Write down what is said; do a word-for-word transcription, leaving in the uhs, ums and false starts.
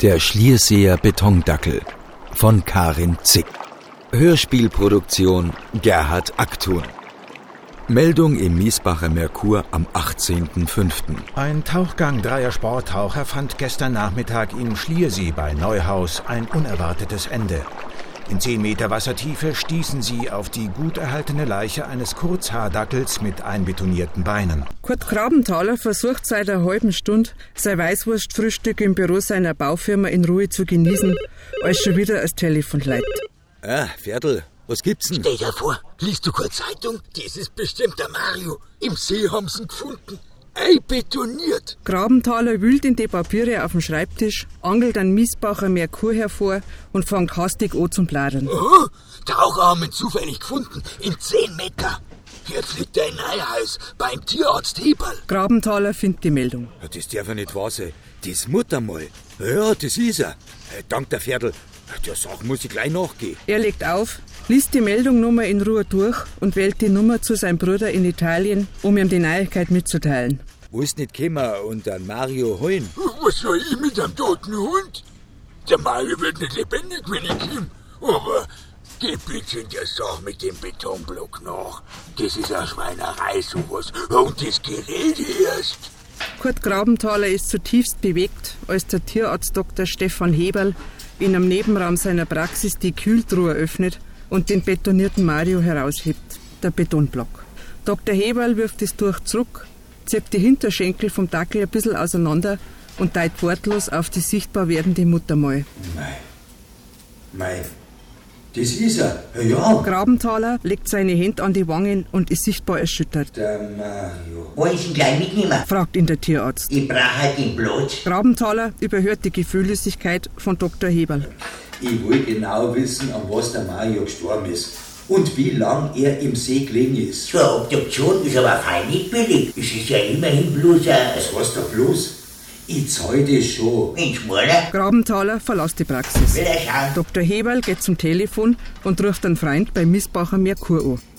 Der Schlierseer Betondackel von Karin Zick. Hörspielproduktion Gerhard Akthun. Meldung im Miesbacher Merkur am achtzehnten fünften Ein Tauchgang dreier Sporttaucher fand gestern Nachmittag im Schliersee bei Neuhaus ein unerwartetes Ende. In zehn Meter Wassertiefe stießen sie auf die gut erhaltene Leiche eines Kurzhaardackels mit einbetonierten Beinen. Kurt Grabenthaler versucht seit einer halben Stunde, sein Weißwurstfrühstück im Büro seiner Baufirma in Ruhe zu genießen, als schon wieder das Telefon läutet. Ah, Viertel, was gibt's denn? Stell dir vor, liest du kurz Zeitung? Das ist bestimmt der Mario. Im See haben sie ihn gefunden. Einbetoniert. Grabenthaler wühlt in die Papiere auf dem Schreibtisch, angelt einen Miesbacher Merkur hervor und fängt hastig an zum Plaudern. Oh, Taucher haben ihn zufällig gefunden, in zehn Meter. Jetzt liegt er in Neuhaus, beim Tierarzt Heberl. Grabenthaler findet die Meldung. Ja, das darf ja nicht wahr sein. Das Muttermal. Ja, das ist er. Dank der Viertel. Der Sache muss ich gleich nachgehen. Er legt auf, liest die Meldung nochmal in Ruhe durch und wählt die Nummer zu seinem Bruder in Italien, um ihm die Neuigkeit mitzuteilen. Willst nicht kommen und an Mario holen? Was soll ich mit einem toten Hund? Der Mario wird nicht lebendig, wenn ich komme. Aber geh bitte in der Sache mit dem Betonblock nach. Das ist eine Schweinerei, sowas. Und das Gerät erst. Kurt Grabenthaler ist zutiefst bewegt, als der Tierarzt Doktor Stefan Heberl in einem Nebenraum seiner Praxis die Kühltruhe öffnet und den betonierten Mario heraushebt, der Betonblock. Doktor Heberl wirft das Tuch zurück, zieht die Hinterschenkel vom Dackel ein bisschen auseinander und deutet wortlos auf die sichtbar werdende Muttermal. Mei, mei, das ist er, ja. Grabenthaler legt seine Hände an die Wangen und ist sichtbar erschüttert. Der Mario. Wollen Sie ihn gleich mitnehmen? Fragt ihn der Tierarzt. Ich brauche halt den Platz. Grabenthaler überhört die Gefühllosigkeit von Doktor Heberl. Ich will genau wissen, an was der Mario gestorben ist und wie lang er im See gelegen ist. So eine Obduktion ist aber fein nicht billig. Es ist ja immerhin bloß ein... Was heißt da bloß? Ich zahl das schon. Mensch, Mutter. Grabenthaler verlässt die Praxis. Will er schauen? Doktor Heberl geht zum Telefon und ruft einen Freund bei Miesbacher Merkur an.